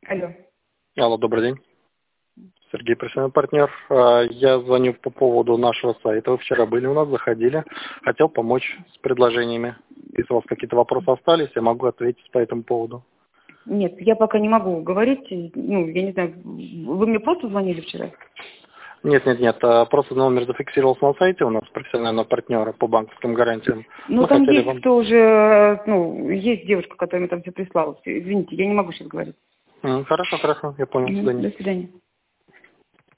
Алло. Алло, добрый день. Сергей, профессиональный партнер. Я звоню по поводу нашего сайта. Вы вчера были у нас, заходили. Хотел помочь с предложениями. Если у вас какие-то вопросы остались, я могу ответить по этому поводу. Нет, я пока не могу говорить. Ну, я не знаю, вы мне просто звонили вчера? Нет. Просто номер зафиксировался на сайте у нас, профессионального партнера по банковским гарантиям. Ну, Мы там хотели есть вам... кто уже, есть девушка, которая мне там все прислала. Извините, я не могу сейчас говорить. Хорошо, я понял. До свидания. До свидания.